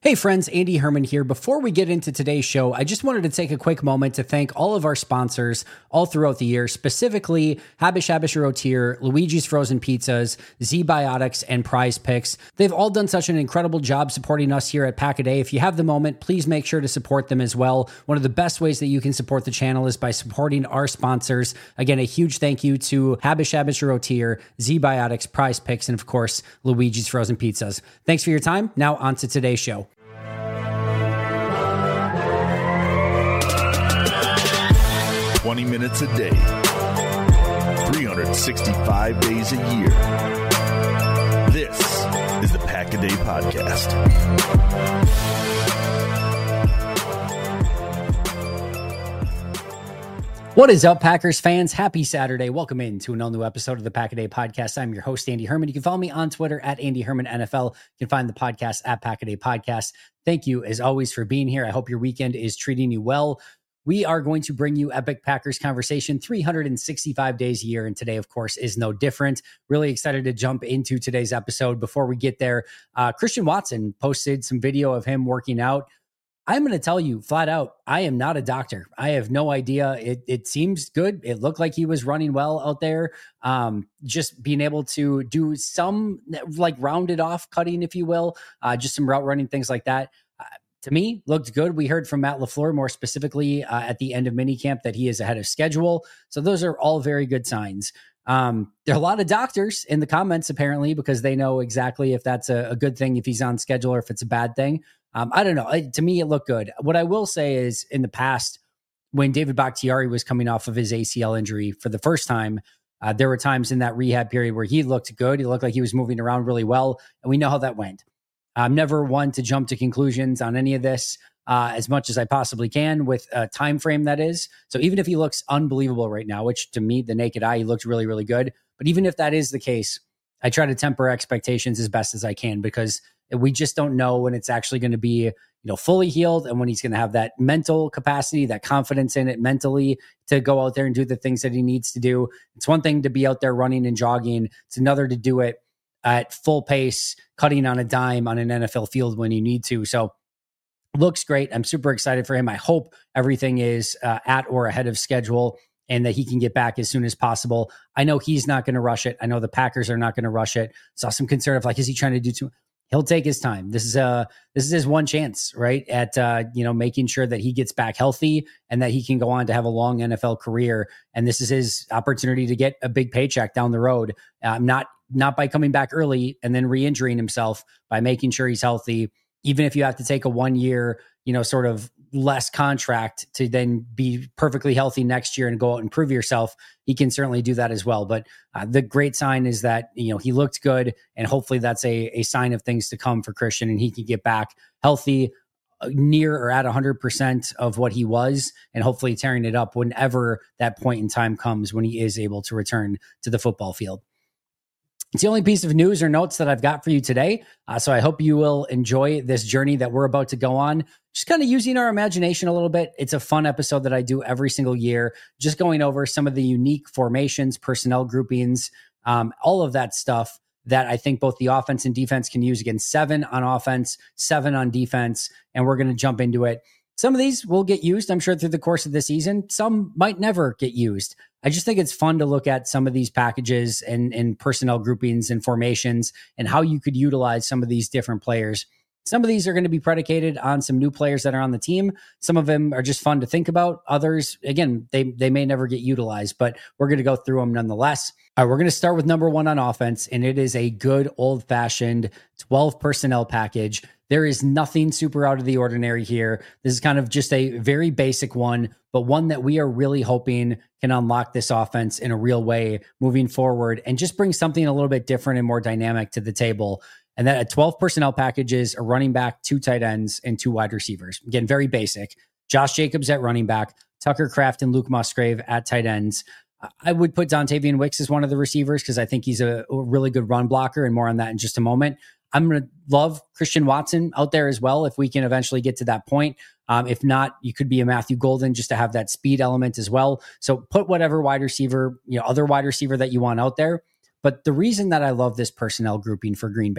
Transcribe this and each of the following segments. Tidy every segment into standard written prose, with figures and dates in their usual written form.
Hey friends, Andy Herman here. Before we get into today's show, I just wanted to take a quick moment to thank all of our sponsors all throughout the year, specifically Habish Rotier, Luigi's Frozen Pizzas, ZBiotics, and Prize Picks. They've all done such an incredible job supporting us here at Pack-A-Day. If you have the moment, please make sure to support them as well. One of the best ways that you can support the channel is by supporting our sponsors. Again, a huge thank you to Habish Rotier, ZBiotics, Prize Picks, and of course, Luigi's Frozen Pizzas. Thanks for your time. Now on to today's show. 20 minutes a day, 365 days a year. This is the Pack-A-Day Podcast. What is up, Packers fans? Happy Saturday. Welcome in to an all-new episode of the Pack-A-Day Podcast. I'm your host, Andy Herman. You can follow me on Twitter at Andy Herman NFL. You can find the podcast at Pack-A-Day Podcast. Thank you, as always, for being here. I hope your weekend is treating you well. We are going to bring you epic Packers conversation 365 days a year. And today, of course, is no different. Really excited to jump into today's episode. Before we get there, Christian Watson posted some video of him working out. I'm going to tell you flat out, I am not a doctor. I have no idea. It seems good. It looked like he was running well out there. Just being able to do some like rounded off cutting, if you will, just some route running, things like that. To me, looked good. We heard from Matt LaFleur more specifically at the end of minicamp that he is ahead of schedule. So those are all very good signs. There are a lot of doctors in the comments, apparently, because they know exactly if that's a good thing, if he's on schedule, or if it's a bad thing. I don't know. To me, it looked good. What I will say is in the past, when David Bakhtiari was coming off of his ACL injury for the first time, there were times in that rehab period where he looked good. He looked like he was moving around really well. And we know how that went. I'm never one to jump to conclusions on any of this as much as I possibly can with a time frame that is. So even if he looks unbelievable right now, which to me, the naked eye, he looked really, really good. But even if that is the case, I try to temper expectations as best as I can because we just don't know when it's actually going to be, fully healed and when he's going to have that mental capacity, that confidence in it mentally to go out there and do the things that he needs to do. It's one thing to be out there running and jogging. It's another to do it at full pace, cutting on a dime on an NFL field when you need to. So looks great. I'm super excited for him. I hope everything is at or ahead of schedule and that he can get back as soon as possible. I know he's not going to rush it. I know the Packers are not going to rush it. Saw some concern of is he trying to do too? He'll take his time. This is his one chance, right? At making sure that he gets back healthy and that he can go on to have a long NFL career. And this is his opportunity to get a big paycheck down the road. Not by coming back early and then re-injuring himself, by making sure he's healthy. Even if you have to take a 1 year, sort of less contract to then be perfectly healthy next year and go out and prove yourself, he can certainly do that as well. But the great sign is that, he looked good, and hopefully that's a sign of things to come for Christian, and he can get back healthy, near or at 100% of what he was, and hopefully tearing it up whenever that point in time comes when he is able to return to the football field. It's the only piece of news or notes that I've got for you today. So I hope you will enjoy this journey that we're about to go on. Just kind of using our imagination a little bit. It's a fun episode that I do every single year, just going over some of the unique formations, personnel groupings, all of that stuff that I think both the offense and defense can use. Again, 7 on offense, 7 on defense, and we're going to jump into it. Some of these will get used, I'm sure, through the course of the season. Some might never get used. I just think it's fun to look at some of these packages and personnel groupings and formations and how you could utilize some of these different players. Some of these are going to be predicated on some new players that are on the team. Some of them are just fun to think about. Others, again, they may never get utilized, but we're going to go through them nonetheless. All right, we're going to start with number 1 on offense, and it is a good old-fashioned 12 personnel package. There is nothing super out of the ordinary here. This is kind of just a very basic one, but one that we are really hoping can unlock this offense in a real way moving forward and just bring something a little bit different and more dynamic to the table. And that a 12 personnel package is a running back, 2 tight ends, and 2 wide receivers. Again, very basic. Josh Jacobs at running back, Tucker Kraft and Luke Musgrave at tight ends. I would put Dontavian Wicks as one of the receivers because I think he's a really good run blocker, and more on that in just a moment. I'm going to love Christian Watson out there as well if we can eventually get to that point. If not, you could be a Matthew Golden just to have that speed element as well. So put whatever wide receiver, other wide receiver that you want out there. But the reason that I love this personnel grouping for Green Bay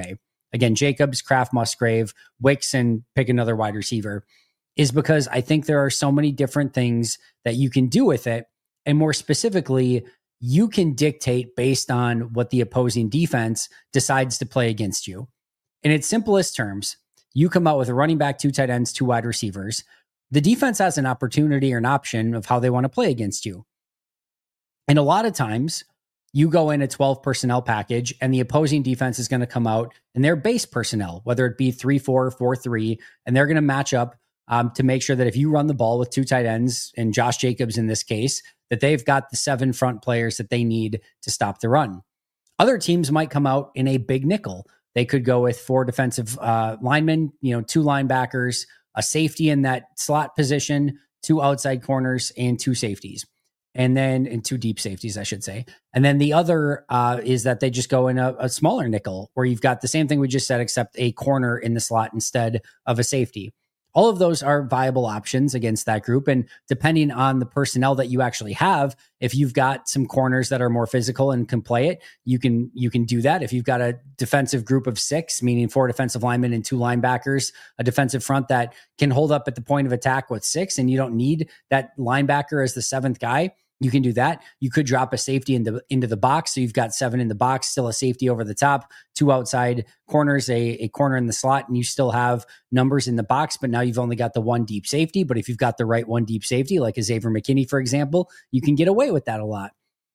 again, Jacobs, Kraft, Musgrave, Wicks, and pick another wide receiver, is because I think there are so many different things that you can do with it. And more specifically, you can dictate based on what the opposing defense decides to play against you. In its simplest terms, you come out with a running back, 2 tight ends, 2 wide receivers. The defense has an opportunity or an option of how they want to play against you. And a lot of times, you go in a 12 personnel package and the opposing defense is going to come out in their base personnel, whether it be 3-4, 4-3, and they're going to match up to make sure that if you run the ball with 2 tight ends, and Josh Jacobs in this case, that they've got the 7 front players that they need to stop the run. Other teams might come out in a big nickel. They could go with 4 defensive linemen, 2 linebackers, a safety in that slot position, 2 outside corners, and 2 safeties. And then in 2 deep safeties, I should say. And then the other is that they just go in a smaller nickel where you've got the same thing we just said, except a corner in the slot instead of a safety. All of those are viable options against that group. And depending on the personnel that you actually have, if you've got some corners that are more physical and can play it, you can do that. If you've got a defensive group of 6, meaning 4 defensive linemen and 2 linebackers, a defensive front that can hold up at the point of attack with 6, and you don't need that linebacker as the 7th guy, you can do that. You could drop a safety into the box. So you've got 7 in the box, still a safety over the top, 2 outside corners, a corner in the slot, and you still have numbers in the box, but now you've only got the 1 deep safety. But if you've got the right 1 deep safety, like a Xavier McKinney, for example, you can get away with that a lot.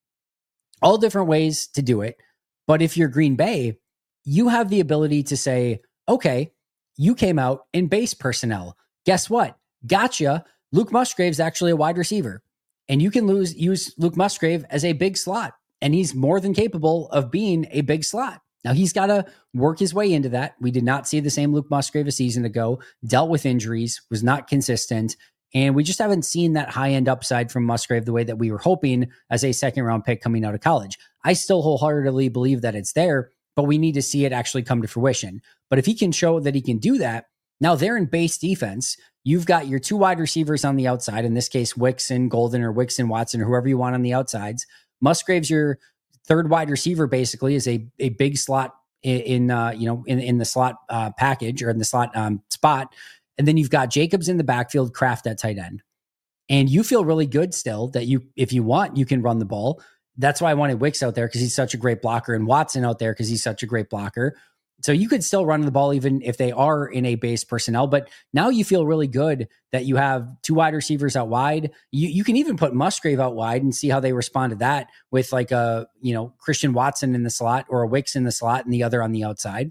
All different ways to do it. But if you're Green Bay, you have the ability to say, okay, you came out in base personnel. Guess what? Gotcha. Luke Musgrave's actually a wide receiver. And you can use Luke Musgrave as a big slot, and he's more than capable of being a big slot. Now, he's got to work his way into that. We did not see the same Luke Musgrave a season ago, dealt with injuries, was not consistent, and we just haven't seen that high-end upside from Musgrave the way that we were hoping as a second-round pick coming out of college. I still wholeheartedly believe that it's there, but we need to see it actually come to fruition. But if he can show that he can do that, now they're in base defense. You've got your 2 wide receivers on the outside, in this case, Wicks and Golden, or Wicks and Watson, or whoever you want on the outsides. Musgrave's your 3rd wide receiver, basically, is a big slot in the slot package, or in the slot spot. And then you've got Jacobs in the backfield, Kraft at tight end. And you feel really good still that if you want, you can run the ball. That's why I wanted Wicks out there, because he's such a great blocker, and Watson out there because he's such a great blocker. So you could still run the ball even if they are in a base personnel, but now you feel really good that you have 2 wide receivers out wide. You can even put Musgrave out wide and see how they respond to that with like a, Christian Watson in the slot, or a Wicks in the slot and the other on the outside.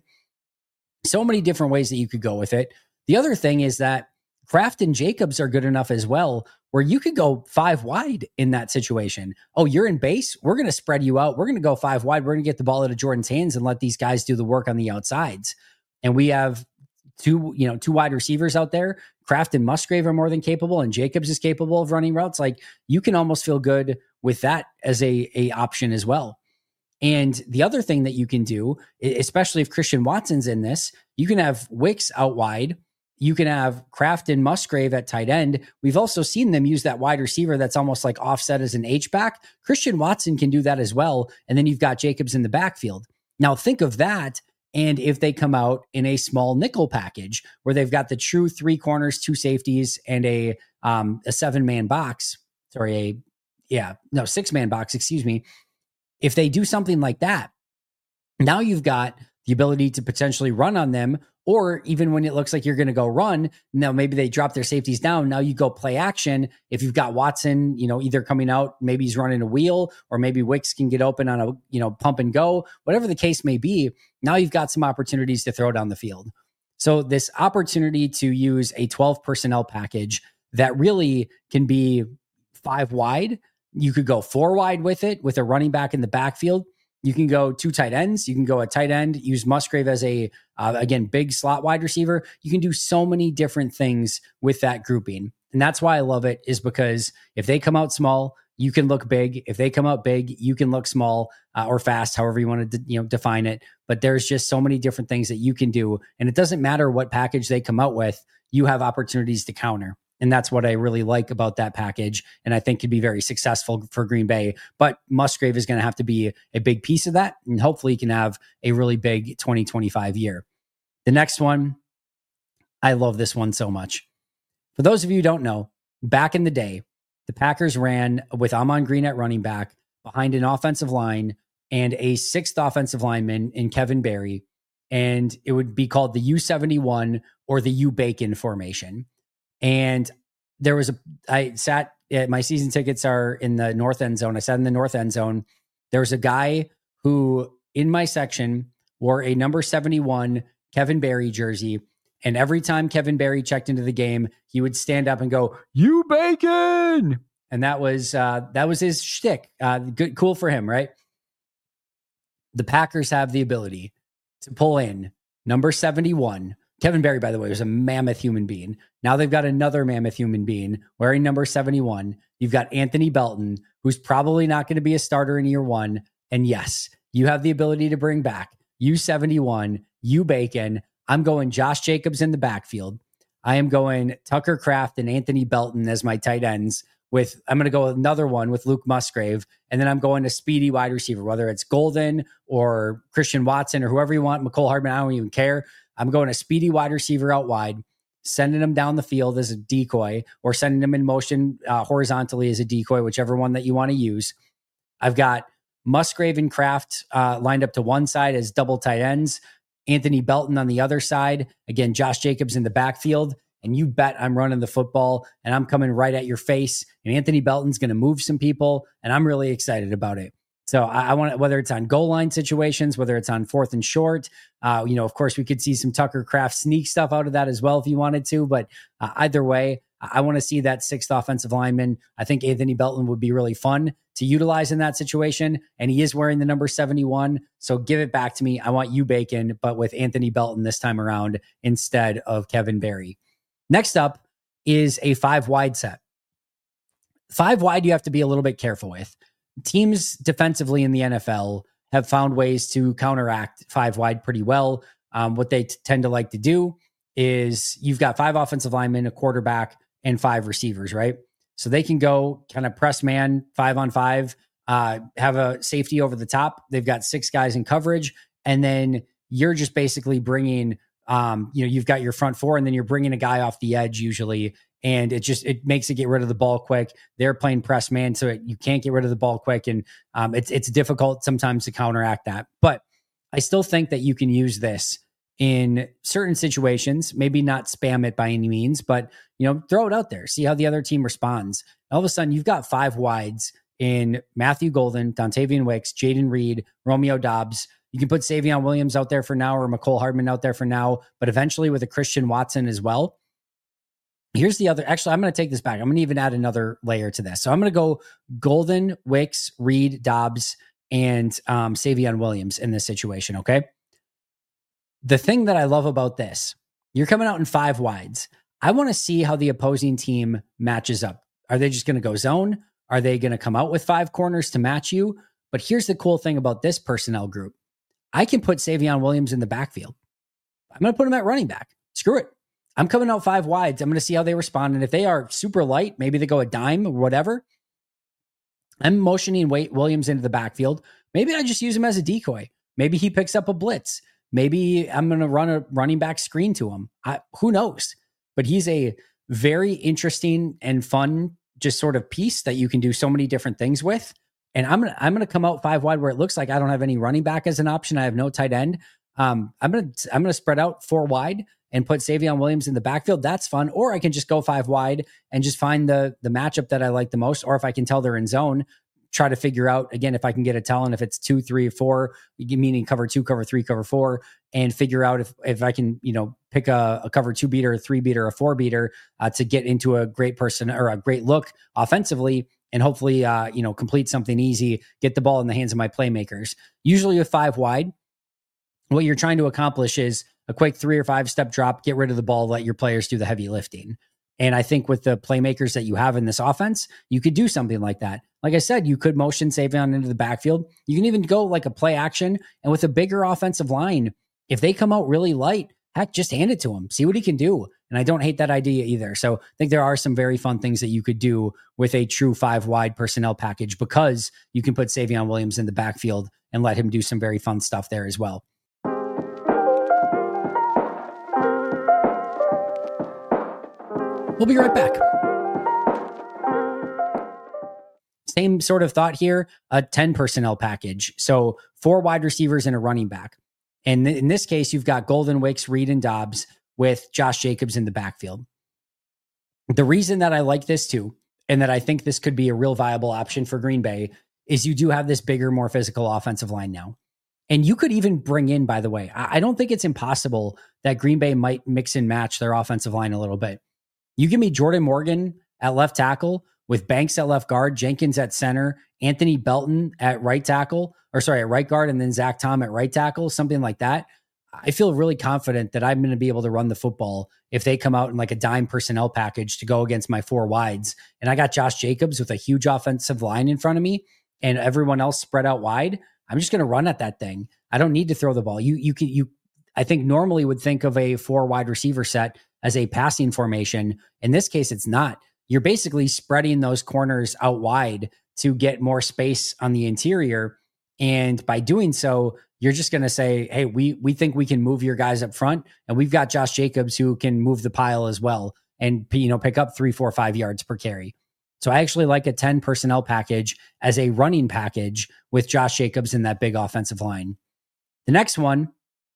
So many different ways that you could go with it. The other thing is that Kraft and Jacobs are good enough as well, where you could go 5 wide in that situation. Oh, you're in base? We're going to spread you out. We're going to go 5 wide. We're going to get the ball out of Jordan's hands and let these guys do the work on the outsides. And we have 2 wide receivers out there. Kraft and Musgrave are more than capable, and Jacobs is capable of running routes. Like, you can almost feel good with that as a option as well. And the other thing that you can do, especially if Christian Watson's in this, you can have Wicks out wide. You can have Kraft and Musgrave at tight end. We've also seen them use that wide receiver that's almost like offset as an H-back. Christian Watson can do that as well. And then you've got Jacobs in the backfield. Now think of that, and if they come out in a small nickel package where they've got the true 3 corners, 2 safeties, and a 7-man box, 6-man box, excuse me. If they do something like that, now you've got the ability to potentially run on them. Or even when it looks like you're going to go run, now maybe they drop their safeties down. Now you go play action. If you've got Watson, either coming out, maybe he's running a wheel, or maybe Wicks can get open on a, pump and go, whatever the case may be. Now you've got some opportunities to throw down the field. So this opportunity to use a 12 personnel package that really can be 5 wide. You could go 4 wide with it, with a running back in the backfield. You can go 2 tight ends. You can go a tight end, use Musgrave as a, again, big slot wide receiver. You can do so many different things with that grouping. And that's why I love it, is because if they come out small, you can look big. If they come out big, you can look small or fast, however you want to define it. But there's just so many different things that you can do. And it doesn't matter what package they come out with, you have opportunities to counter. And that's what I really like about that package. And I think could be very successful for Green Bay. But Musgrave is going to have to be a big piece of that. And hopefully he can have a really big 2025 year. The next one, I love this one so much. For those of you who don't know, back in the day, the Packers ran with Ahman Green at running back behind an offensive line and a sixth offensive lineman in Kevin Barry. And it would be called the U71 or the U-Bacon formation. And I sat, my season tickets are in the north end zone. I sat in the north end zone. There was a guy who in my section wore a number 71 Kevin Barry jersey. And every time Kevin Barry checked into the game, he would stand up and go, "U-Bacon!" And that was his shtick. Good, cool for him, right? The Packers have the ability to pull in number 71. Kevin Barry, by the way, was a mammoth human being. Now they've got another mammoth human being wearing number 71. You've got Anthony Belton, who's probably not going to be a starter in year one. And yes, you have the ability to bring back U71, U-Bacon. I'm going Josh Jacobs in the backfield. I am going Tucker Kraft and Anthony Belton as my tight ends. I'm going to go another one with Luke Musgrave. And then I'm going a speedy wide receiver, whether it's Golden or Christian Watson or whoever you want, Mecole Hardman, I don't even care. I'm going a speedy wide receiver out wide, sending him down the field as a decoy or sending him in motion horizontally as a decoy, whichever one that you want to use. I've got Musgrave and Kraft lined up to one side as double tight ends, Anthony Belton on the other side. Again, Josh Jacobs in the backfield. And you bet I'm running the football and I'm coming right at your face. And Anthony Belton's going to move some people. And I'm really excited about it. So I want, whether it's on goal line situations, whether it's on fourth and short, of course, we could see some Tucker Kraft sneak stuff out of that as well if you wanted to. But either way, I want to see that sixth offensive lineman. I think Anthony Belton would be really fun to utilize in that situation. And he is wearing the number 71. So give it back to me. I want U-Bacon, but with Anthony Belton this time around instead of Kevin Barry. Next up is a 5-wide set. 5 wide, you have to be a little bit careful with. Teams defensively in the NFL have found ways to counteract 5 wide pretty well. What they tend to like to do is you've got 5 offensive linemen, a quarterback, and 5 receivers, right? So they can go kind of press man 5-on-5, have a safety over the top. They've got 6 guys in coverage, and then you're just basically bringing you've got your front 4 and then you're bringing a guy off the edge usually. And it makes it get rid of the ball quick. They're playing press man, so you can't get rid of the ball quick. And it's difficult sometimes to counteract that. But I still think that you can use this in certain situations, maybe not spam it by any means, but throw it out there, see how the other team responds. All of a sudden you've got 5 wides in Matthew Golden, Dontavian Wicks, Jaden Reed, Romeo Doubs. You can put Savion Williams out there for now or Mecole Hardman out there for now, but eventually with a Christian Watson as well. Here's the other, actually, I'm going to take this back. I'm going to even add another layer to this. So I'm going to go Golden, Wicks, Reed, Doubs, and Savion Williams in this situation, okay? The thing that I love about this, you're coming out in 5 wides. I want to see how the opposing team matches up. Are they just going to go zone? Are they going to come out with 5 corners to match you? But here's the cool thing about this personnel group. I can put Savion Williams in the backfield. I'm going to put him at running back. Screw it. I'm coming out 5 wides. I'm going to see how they respond. And if they are super light, maybe they go a dime or whatever. I'm motioning Williams into the backfield. Maybe I just use him as a decoy. Maybe he picks up a blitz. Maybe I'm going to run a running back screen to him. Who knows? But he's a very interesting and fun just sort of piece that you can do so many different things with. And I'm gonna come out 5 wide where it looks like I don't have any running back as an option. I have no tight end. I'm gonna spread out 4 wide and put Savion Williams in the backfield. That's fun. Or I can just go 5 wide and just find the matchup that I like the most. Or if I can tell they're in zone, try to figure out again if I can get a tell and if it's 2, 3, 4, meaning cover 2, cover 3, cover 4, and figure out if I can pick a cover 2 beater, a 3 beater, a 4 beater to get into a great person or a great look offensively. And hopefully, complete something easy, get the ball in the hands of my playmakers. Usually with 5 wide, what you're trying to accomplish is a quick 3 or 5 step drop, get rid of the ball, let your players do the heavy lifting. And I think with the playmakers that you have in this offense, you could do something like that. Like I said, you could motion Savion into the backfield. You can even go like a play action. And with a bigger offensive line, if they come out really light, heck, just hand it to him. See what he can do. And I don't hate that idea either. So I think there are some very fun things that you could do with a true 5 wide personnel package because you can put Savion Williams in the backfield and let him do some very fun stuff there as well. We'll be right back. Same sort of thought here, a 10 personnel package. So 4 wide receivers and a running back. And in this case, you've got Golden, Wicks, Reed, and Dobbs with Josh Jacobs in the backfield. The reason that I like this too, and that I think this could be a real viable option for Green Bay, is you do have this bigger, more physical offensive line now. And you could even bring in, by the way, I don't think it's impossible that Green Bay might mix and match their offensive line a little bit. You give me Jordan Morgan at left tackle with Banks at left guard, Jenkins at center, Anthony Belton at right tackle, at right guard, and then Zach Tom at right tackle, something like that. I feel really confident that I'm going to be able to run the football if they come out in like a dime personnel package to go against my 4 wides. And I got Josh Jacobs with a huge offensive line in front of me and everyone else spread out wide. I'm just going to run at that thing. I don't need to throw the ball. I think normally would think of a 4 wide receiver set as a passing formation. In this case, it's not. You're basically spreading those corners out wide to get more space on the interior. And by doing so, you're just going to say, hey, we think we can move your guys up front. And we've got Josh Jacobs who can move the pile as well and, pick up 3, 4, 5 yards per carry. So I actually like a 10 personnel package as a running package with Josh Jacobs in that big offensive line. The next one,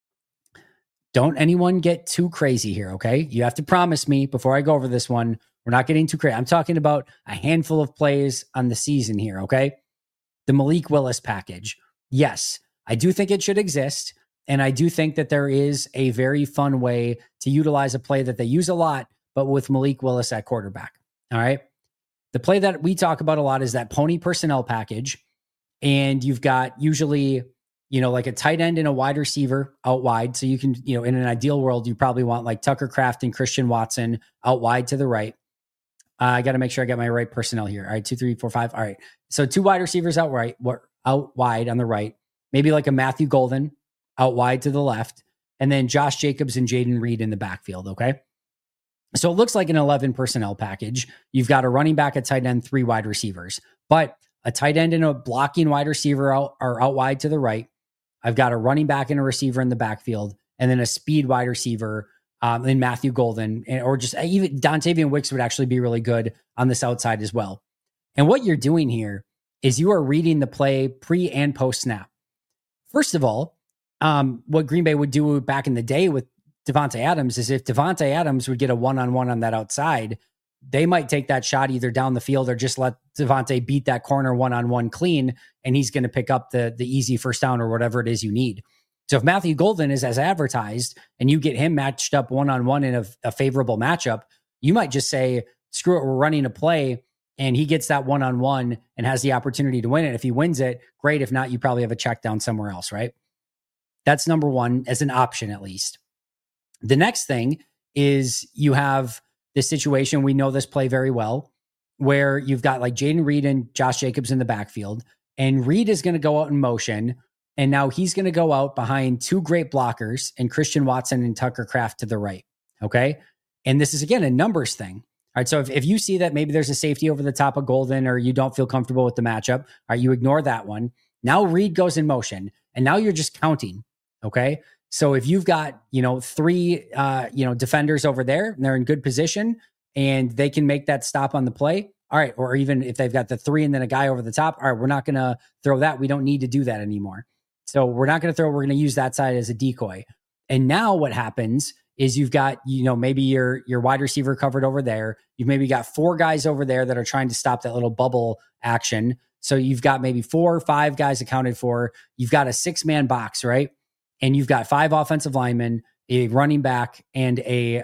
don't anyone get too crazy here, okay? You have to promise me before I go over this one, we're not getting too crazy. I'm talking about a handful of plays on the season here, okay? The Malik Willis package. Yes, I do think it should exist. And I do think that there is a very fun way to utilize a play that they use a lot, but with Malik Willis at quarterback. All right. The play that we talk about a lot is that pony personnel package. And you've got usually, like a tight end and a wide receiver out wide. So you can, in an ideal world, you probably want like Tucker Kraft and Christian Watson out wide to the right. I got to make sure I get my right personnel here. All right. 2, 3, 4, 5. All right. So 2 wide receivers out wide on the right, maybe like a Matthew Golden out wide to the left, and then Josh Jacobs and Jaden Reed in the backfield. Okay. So it looks like an 11 personnel package. You've got a running back, a tight end, 3 wide receivers, but a tight end and a blocking wide receiver are out wide to the right. I've got a running back and a receiver in the backfield, and then a speed wide receiver in Matthew Golden, or just even Dontavian Wicks would actually be really good on this outside as well. And what you're doing here is you are reading the play pre and post snap. First of all, what Green Bay would do back in the day with Devontae Adams is if Devontae Adams would get a one-on-one on that outside, they might take that shot either down the field or just let Devontae beat that corner one-on-one clean, and he's going to pick up the easy first down or whatever it is you need. So if Matthew Golden is as advertised and you get him matched up one-on-one in a favorable matchup, you might just say, screw it, we're running a play, and he gets that one-on-one and has the opportunity to win it. If he wins it, great. If not, you probably have a check down somewhere else, right? That's number one as an option, at least. The next thing is you have this situation, we know this play very well, where you've got like Jaden Reed and Josh Jacobs in the backfield, and Reed is going to go out in motion, and now he's going to go out behind 2 great blockers and Christian Watson and Tucker Kraft to the right, okay? And this is, again, a numbers thing. All right, so if you see that maybe there's a safety over the top of Golden or you don't feel comfortable with the matchup, all right, you ignore that one. Now Reed goes in motion, and now you're just counting, okay? So if you've got, 3, defenders over there and they're in good position and they can make that stop on the play. All right. Or even if they've got the 3 and then a guy over the top. All right. We're not going to throw that. We don't need to do that anymore. So we're not going to throw, we're going to use that side as a decoy. And now what happens is you've got, maybe your wide receiver covered over there. You've maybe got 4 guys over there that are trying to stop that little bubble action. So you've got maybe 4 or 5 guys accounted for. You've got a 6-man box, right? And you've got 5 offensive linemen, a running back, and a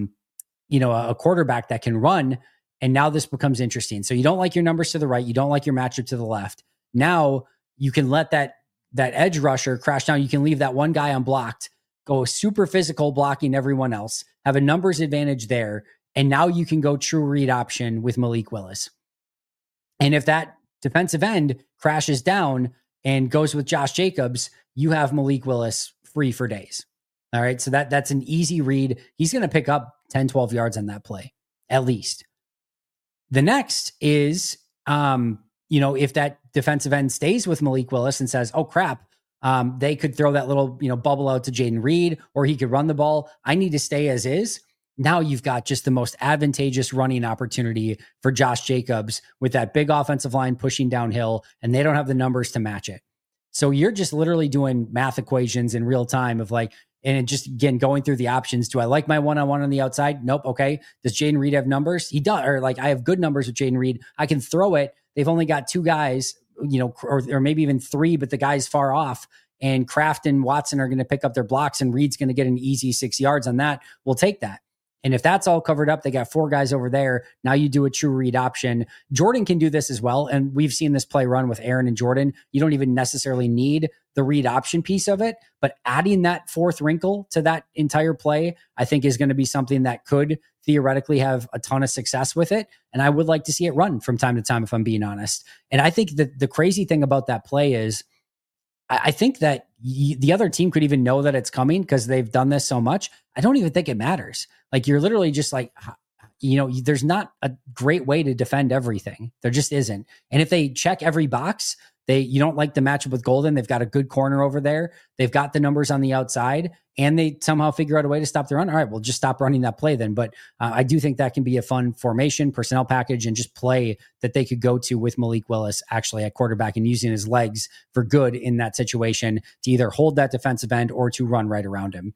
quarterback that can run. And now this becomes interesting. So you don't like your numbers to the right. You don't like your matchup to the left. Now you can let that edge rusher crash down. You can leave that one guy unblocked, go super physical blocking everyone else, have a numbers advantage there. And now you can go true read option with Malik Willis. And if that defensive end crashes down and goes with Josh Jacobs, you have Malik Willis free for days. All right. So that's an easy read. He's going to pick up 10, 12 yards on that play, at least. The next is, if that defensive end stays with Malik Willis and says, oh crap, they could throw that little, bubble out to Jaden Reed, or he could run the ball. I need to stay as is. now you've got just the most advantageous running opportunity for Josh Jacobs with that big offensive line pushing downhill, and they don't have the numbers to match it. So you're just literally doing math equations in real time of like, and just again, going through the options. Do I like my one-on-one on the outside? Nope. Okay. Does Jayden Reed have numbers? He does. Or like, I have good numbers with Jayden Reed. I can throw it. They've only got two guys, or maybe even three, but the guy's far off. And Kraft and Watson are going to pick up their blocks, and Reed's going to get an easy 6 yards on that. We'll take that. And if that's all covered up, they got four guys over there. Now you do a true read option. Jordan can do this as well. And we've seen this play run with Aaron and Jordan. You don't even necessarily need the read option piece of it, but adding that fourth wrinkle to that entire play, I think is going to be something that could theoretically have a ton of success with it. And I would like to see it run from time to time, if I'm being honest. And I think that the crazy thing about that play is I think that the other team could even know that it's coming because they've done this so much. I don't even think it matters. Like, you're literally just like, there's not a great way to defend everything. There just isn't. And if they check every box, you don't like the matchup with Golden. They've got a good corner over there. They've got the numbers on the outside, and they somehow figure out a way to stop the run. All right, we'll just stop running that play then. But I do think that can be a fun formation, personnel package, and just play that they could go to with Malik Willis actually at quarterback and using his legs for good in that situation to either hold that defensive end or to run right around him.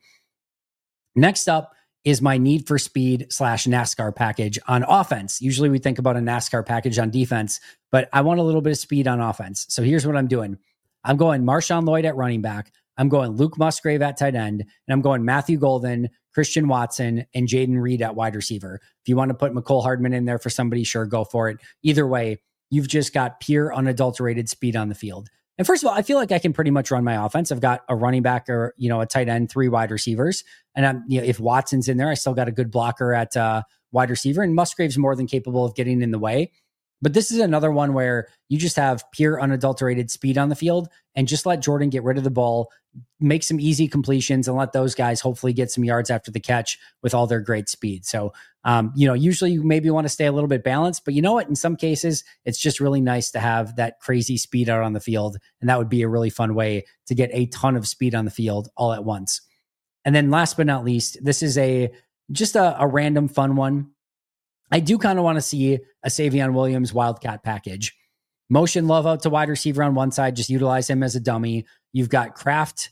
Next up is my need for speed / NASCAR package on offense. Usually we think about a NASCAR package on defense, but I want a little bit of speed on offense. So here's what I'm doing. I'm going Marshawn Lloyd at running back. I'm going Luke Musgrave at tight end, and I'm going Matthew Golden, Christian Watson, and Jayden Reed at wide receiver. If you want to put Mecole Hardman in there for somebody, sure, go for it. Either way, you've just got pure unadulterated speed on the field. And first of all, I feel like I can pretty much run my offense. I've got a running back or, a tight end, 3 wide receivers. And if Watson's in there, I still got a good blocker at wide receiver, and Musgrave's more than capable of getting in the way. But this is another one where you just have pure unadulterated speed on the field, and just let Jordan get rid of the ball, make some easy completions, and let those guys hopefully get some yards after the catch with all their great speed. So, usually you maybe want to stay a little bit balanced, but you know what? In some cases, it's just really nice to have that crazy speed out on the field. And that would be a really fun way to get a ton of speed on the field all at once. And then last but not least, this is just a random fun one. I do kind of want to see a Savion Williams Wildcat package. Motion Love out to wide receiver on one side, just utilize him as a dummy. You've got Kraft,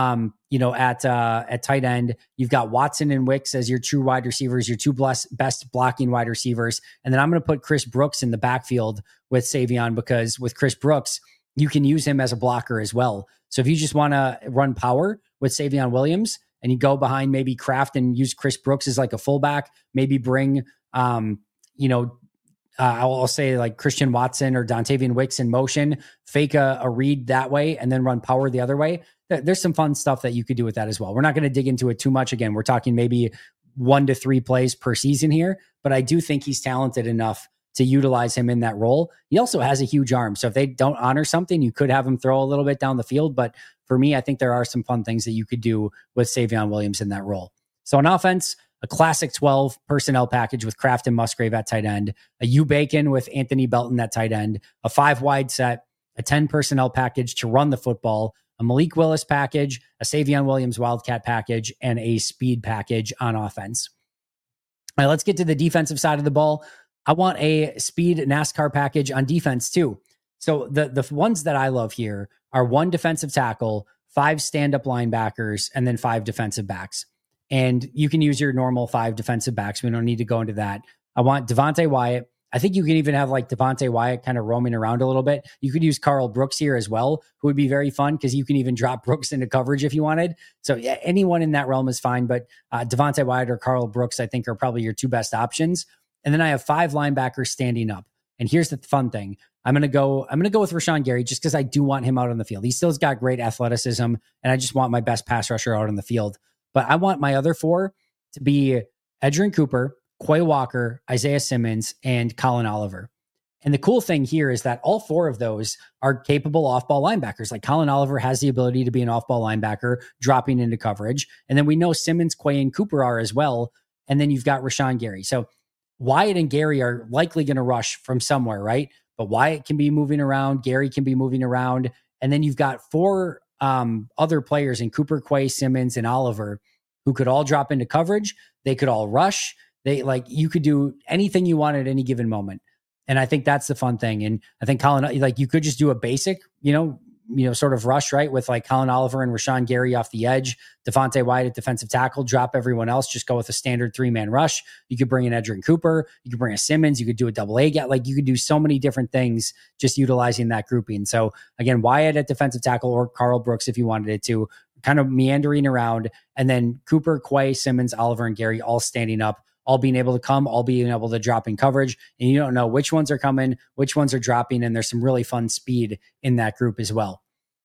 at tight end. You've got Watson and Wicks as your true wide receivers, your two best blocking wide receivers. And then I'm going to put Chris Brooks in the backfield with Savion, because with Chris Brooks, you can use him as a blocker as well. So if you just want to run power with Savion Williams and you go behind maybe Kraft and use Chris Brooks as like a fullback, maybe bring, I'll say like Christian Watson or Dontavian Wicks in motion, fake a read that way, and then run power the other way. There's some fun stuff that you could do with that as well. We're not going to dig into it too much. Again, we're talking maybe 1 to 3 plays per season here, but I do think he's talented enough to utilize him in that role. He also has a huge arm. So if they don't honor something, you could have him throw a little bit down the field. But for me, I think there are some fun things that you could do with Savion Williams in that role. So on offense, a classic 12 personnel package with Kraft and Musgrave at tight end, a U Bacon with Anthony Belton at tight end, a 5 wide set, a 10 personnel package to run the football, a Malik Willis package, a Savion Williams Wildcat package, and a speed package on offense. All right, let's get to the defensive side of the ball. I want a speed NASCAR package on defense too. So the ones that I love here are 1 defensive tackle, 5 stand-up linebackers, and then 5 defensive backs. And you can use your normal 5 defensive backs. We don't need to go into that. I want Devonte Wyatt. I think you can even have like Devonte Wyatt kind of roaming around a little bit. You could use Carl Brooks here as well, who would be very fun because you can even drop Brooks into coverage if you wanted. So yeah, anyone in that realm is fine, but Devonte Wyatt or Carl Brooks, I think, are probably your 2 best options. And then I have 5 linebackers standing up. And here's the fun thing. I'm going to go with Rashawn Gary just because I do want him out on the field. He still's got great athleticism, and I just want my best pass rusher out on the field. But I want my other 4 to be Edgerrin Cooper, Quay Walker, Isaiah Simmons, and Colin Oliver. And the cool thing here is that all 4 of those are capable off-ball linebackers. Like Colin Oliver has the ability to be an off-ball linebacker, dropping into coverage. And then we know Simmons, Quay, and Cooper are as well. And then you've got Rashawn Gary. So Wyatt and Gary are likely going to rush from somewhere, right? But Wyatt can be moving around. Gary can be moving around. And then you've got 4 other players in Cooper, Quay, Simmons, and Oliver who could all drop into coverage. They could all rush. You could do anything you want at any given moment. And I think that's the fun thing. And I think you could just do a basic, sort of rush, right? With like Colin Oliver and Rashawn Gary off the edge, Devontae Wyatt at defensive tackle, drop everyone else, just go with a standard 3-man rush. You could bring in Edgerrin Cooper. You could bring a Simmons. You could do a double A gap. Like you could do so many different things just utilizing that grouping. So again, Wyatt at defensive tackle or Carl Brooks, if you wanted it to, kind of meandering around, and then Cooper, Quay, Simmons, Oliver, and Gary all standing up, all being able to come, all being able to drop in coverage. And you don't know which ones are coming, which ones are dropping. And there's some really fun speed in that group as well.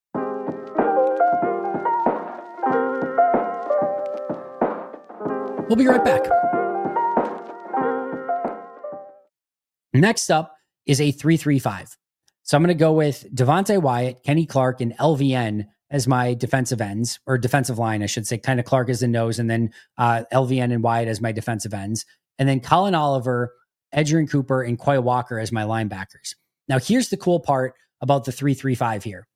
We'll be right back. Next up is a 3-3-5. So I'm going to go with Devontae Wyatt, Kenny Clark, and LVN as my defensive ends, or defensive line, I should say. Kind of Clark as the nose, and then LVN and Wyatt as my defensive ends. And then Colin Oliver, Edgerrin Cooper, and Quay Walker as my linebackers. Now, here's the cool part about the 3-3-5 here.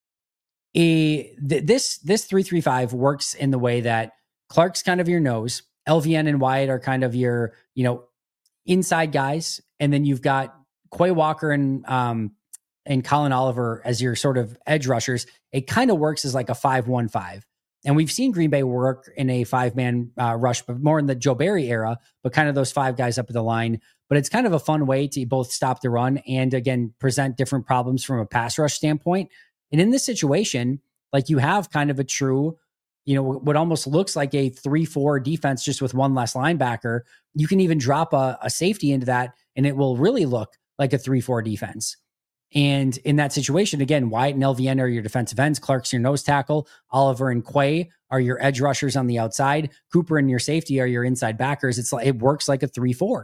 This 3-3-5 works in the way that Clark's kind of your nose, LVN and Wyatt are kind of your, inside guys, and then you've got Quay Walker and Colin Oliver as your sort of edge rushers. It kind of works as like a 5-1-5. And we've seen Green Bay work in a 5-man rush, but more in the Joe Barry era, but kind of those 5 guys up at the line. But it's kind of a fun way to both stop the run and, again, present different problems from a pass rush standpoint. And in this situation, like you have kind of a true, what almost looks like a 3-4 defense just with one less linebacker. You can even drop a safety into that, and it will really look like a 3-4 defense. And in that situation, again, Wyatt and LVN are your defensive ends. Clark's your nose tackle. Oliver and Quay are your edge rushers on the outside. Cooper and your safety are your inside backers. It works like a 3-4.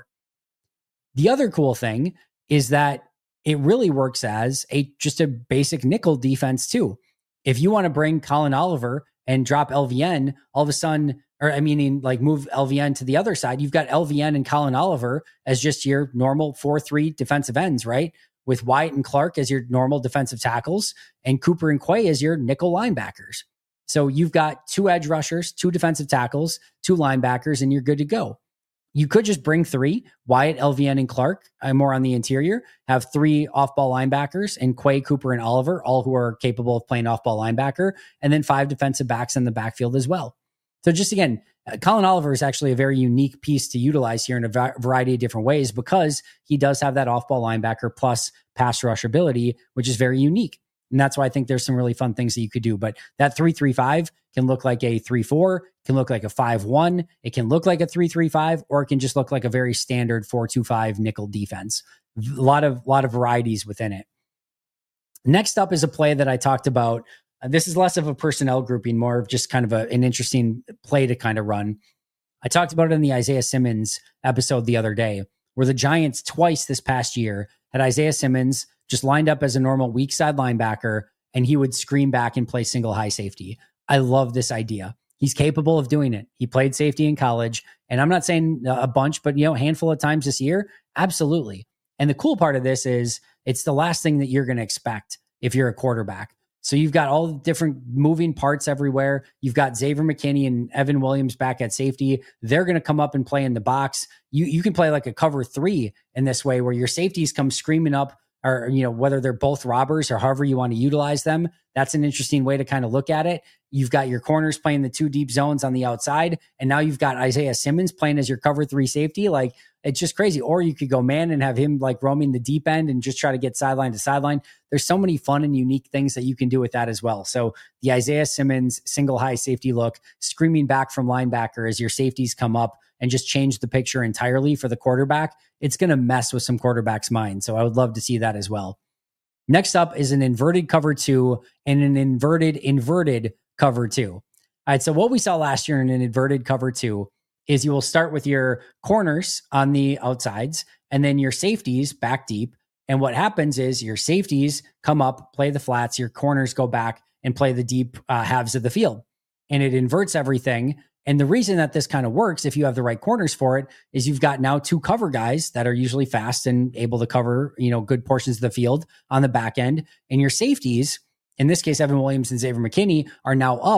The other cool thing is that it really works as just a basic nickel defense too. If you want to bring Colin Oliver and drop LVN, all of a sudden, move LVN to the other side, you've got LVN and Colin Oliver as just your normal 4-3 defensive ends, right? With Wyatt and Clark as your normal defensive tackles and Cooper and Quay as your nickel linebackers. So you've got 2 edge rushers, 2 defensive tackles, 2 linebackers, and you're good to go. You could just bring 3, Wyatt, LVN, and Clark, more on the interior, have 3 off-ball linebackers, and Quay, Cooper, and Oliver, all who are capable of playing off-ball linebacker, and then 5 defensive backs in the backfield as well. So just again, Colin Oliver is actually a very unique piece to utilize here in a variety of different ways because he does have that off-ball linebacker plus pass rush ability, which is very unique. And that's why I think there's some really fun things that you could do. But that 3-3-5 can look like a 3-4, can look like a 5-1, it can look like a 3-3-5, or it can just look like a very standard 4-2-5 nickel defense. A lot of varieties within it. Next up is a play that I talked about. This is less of a personnel grouping, more of just kind of an interesting play to kind of run. I talked about it in the Isaiah Simmons episode the other day, where the Giants twice this past year had Isaiah Simmons just lined up as a normal weak side linebacker, and he would screen back and play single high safety. I love this idea. He's capable of doing it. He played safety in college, and I'm not saying a bunch, but a handful of times this year, absolutely. And the cool part of this is it's the last thing that you're going to expect if you're a quarterback. So you've got all the different moving parts everywhere. You've got Xavier McKinney and Evan Williams back at safety. They're going to come up and play in the box. You can play like a cover 3 in this way where your safeties come screaming up, or whether they're both robbers or however you want to utilize them. That's an interesting way to kind of look at it. You've got your corners playing the 2 deep zones on the outside, and now you've got Isaiah Simmons playing as your cover 3 safety. Like, it's just crazy. Or you could go man and have him like roaming the deep end and just try to get sideline to sideline. There's so many fun and unique things that you can do with that as well. So the Isaiah Simmons single high safety look, screaming back from linebacker as your safeties come up and just change the picture entirely for the quarterback. It's going to mess with some quarterbacks' minds. So I would love to see that as well. Next up is an inverted cover 2 and an inverted cover 2. All right. So what we saw last year in an inverted cover 2 is you will start with your corners on the outsides and then your safeties back deep. And what happens is your safeties come up, play the flats, your corners go back and play the deep halves of the field. And it inverts everything. And the reason that this kind of works, if you have the right corners for it, is you've got now 2 cover guys that are usually fast and able to cover, good portions of the field on the back end. And your safeties, in this case, Evan Williams and Xavier McKinney, are now up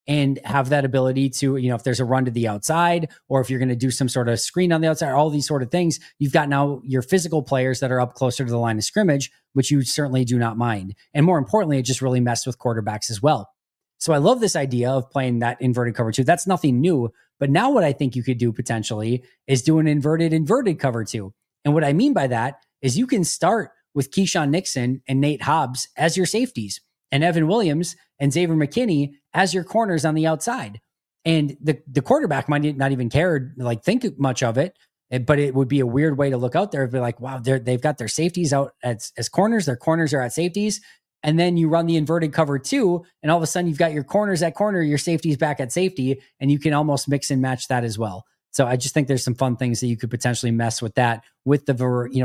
and have that ability to, if there's a run to the outside, or if you're going to do some sort of screen on the outside, all these sort of things, you've got now your physical players that are up closer to the line of scrimmage, which you certainly do not mind. And more importantly, it just really messed with quarterbacks as well. So I love this idea of playing that inverted cover 2. That's nothing new, but now what I think you could do potentially is do an inverted cover 2. And what I mean by that is you can start with Keyshawn Nixon and Nate Hobbs as your safeties, and Evan Williams and Xavier McKinney as your corners on the outside. And the quarterback might not even care, think much of it, but it would be a weird way to look out there. It'd be like, wow, they've got their safeties out as corners. Their corners are at safeties. And then you run the inverted cover 2, and all of a sudden you've got your corners at corner, your safeties back at safety, and you can almost mix and match that as well. So I just think there's some fun things that you could potentially mess with that, with the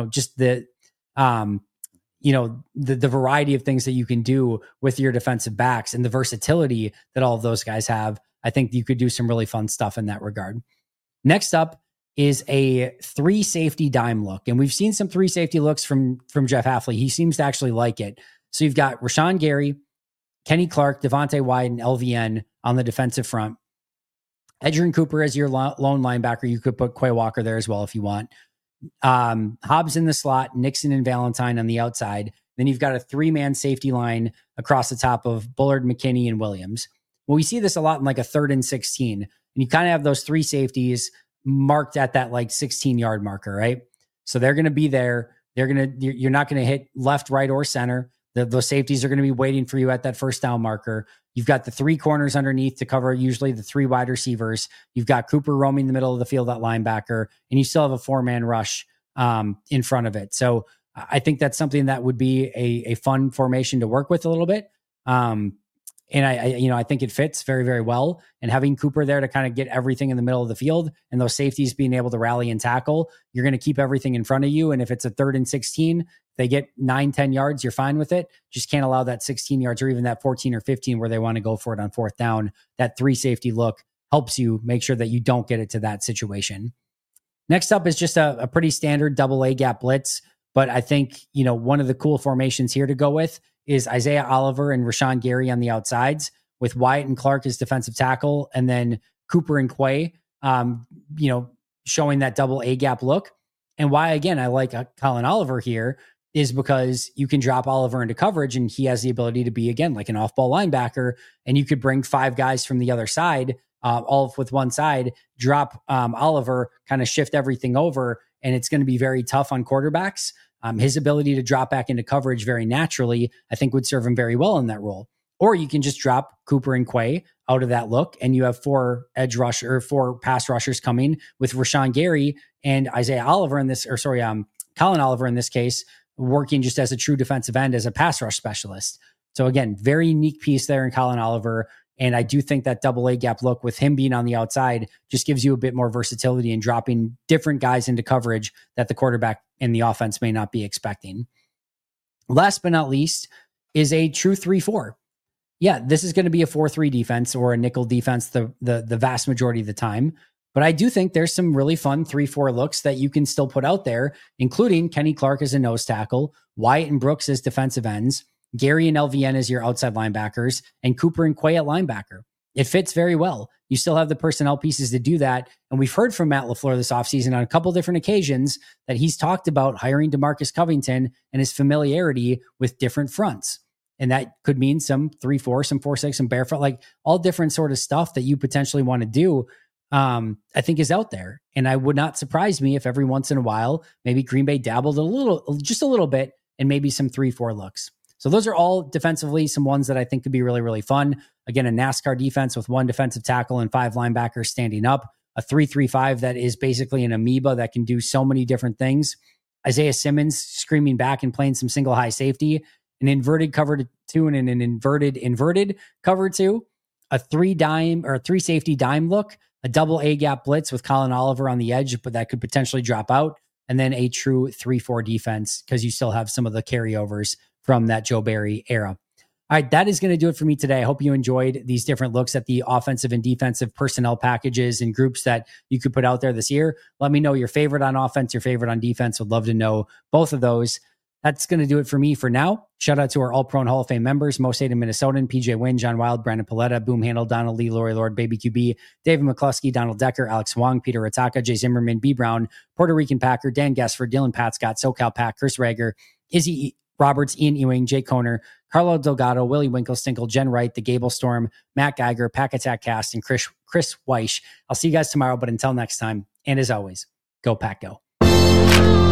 variety of things that you can do with your defensive backs and the versatility that all of those guys have. I think you could do some really fun stuff in that regard. Next up is a 3 safety dime look. And we've seen some 3 safety looks from Jeff Hafley. He seems to actually like it. So you've got Rashawn Gary, Kenny Clark, Devontae Wyatt, and LVN on the defensive front. Edgerrin Cooper as your lone linebacker. You could put Quay Walker there as well if you want. Hobbs in the slot, Nixon and Valentine on the outside. Then you've got a 3-man safety line across the top of Bullard, McKinney, and Williams. Well, we see this a lot in like a 3rd and 16. And you kind of have those 3 safeties marked at that 16-yard marker, right? So they're going to be there. You're not going to hit left, right, or center. Those safeties are going to be waiting for you at that first down marker. You've got the 3 corners underneath to cover usually the 3 wide receivers. You've got Cooper roaming the middle of the field at linebacker, and you still have a 4-man rush in front of it. So I think that's something that would be a fun formation to work with a little bit. And I think it fits very, very well. And having Cooper there to kind of get everything in the middle of the field and those safeties being able to rally and tackle, you're going to keep everything in front of you. And if it's a 3rd and 16, they get 9-10 yards, you're fine with it. Just can't allow that 16 yards or even that 14 or 15 where they want to go for it on 4th down. That 3 safety look helps you make sure that you don't get it to that situation. Next up is just a pretty standard double A gap blitz. But I think, one of the cool formations here to go with is Isaiah Oliver and Rashawn Gary on the outsides, with Wyatt and Clark as defensive tackle, and then Cooper and Quay, showing that double A gap look. And why, again, I like Colin Oliver here is because you can drop Oliver into coverage, and he has the ability to be, again, like an off-ball linebacker, and you could bring 5 guys from the other side, all with one side, drop Oliver, kind of shift everything over, and it's going to be very tough on quarterbacks. His ability to drop back into coverage very naturally, I think, would serve him very well in that role. Or you can just drop Cooper and Quay out of that look, and you have 4 pass rushers coming with Rashawn Gary and Isaiah Oliver Colin Oliver in this case, working just as a true defensive end as a pass rush specialist. So again, very unique piece there in Colin Oliver. And I do think that double A gap look with him being on the outside just gives you a bit more versatility in dropping different guys into coverage that the quarterback in the offense may not be expecting. Last but not least is a true 3-4. Yeah, this is going to be a 4-3 defense or a nickel defense the vast majority of the time. But I do think there's some really fun 3-4 looks that you can still put out there, including Kenny Clark as a nose tackle, Wyatt and Brooks as defensive ends, Gary and LVN as your outside linebackers, and Cooper and Quay at linebacker. It fits very well. You still have the personnel pieces to do that. And we've heard from Matt LaFleur this offseason on a couple different occasions that he's talked about hiring DeMarcus Covington and his familiarity with different fronts. And that could mean some 3-4, some 4-6, some barefoot, like all different sort of stuff that you potentially want to do. I think is out there. And I would not surprise me if every once in a while, maybe Green Bay dabbled just a little bit, and maybe some 3-4 looks. So those are all defensively some ones that I think could be really, really fun. Again, a NASCAR defense with 1 defensive tackle and 5 linebackers standing up, a 3-3-5 that is basically an amoeba that can do so many different things. Isaiah Simmons screaming back and playing some single high safety, an inverted cover 2 and an inverted cover 2, a 3 safety dime look, a double A gap blitz with Colin Oliver on the edge, but that could potentially drop out, and then a true 3-4 defense because you still have some of the carryovers from that Joe Barry era. All right, that is going to do it for me today. I hope you enjoyed these different looks at the offensive and defensive personnel packages and groups that you could put out there this year. Let me know your favorite on offense, your favorite on defense. Would love to know both of those. That's going to do it for me for now. Shout out to our All-Pro and Hall of Fame members, Mo Saden, Minnesotan, PJ Wynn, John Wild, Brandon Paletta, Boom Handle, Donald Lee, Lori Lord, Baby QB, David McCluskey, Donald Decker, Alex Wong, Peter Rataka, Jay Zimmerman, B. Brown, Puerto Rican Packer, Dan Gessford, Dylan Patscott, SoCal Pack, Chris Rager, Izzy Roberts, Ian Ewing, Jay Koner, Carlo Delgado, Willie Winklestinkle, Jen Wright, The Gable Storm, Matt Geiger, Pack Attack Cast, and Chris Weish. I'll see you guys tomorrow, but until next time, and as always, go Pack Go.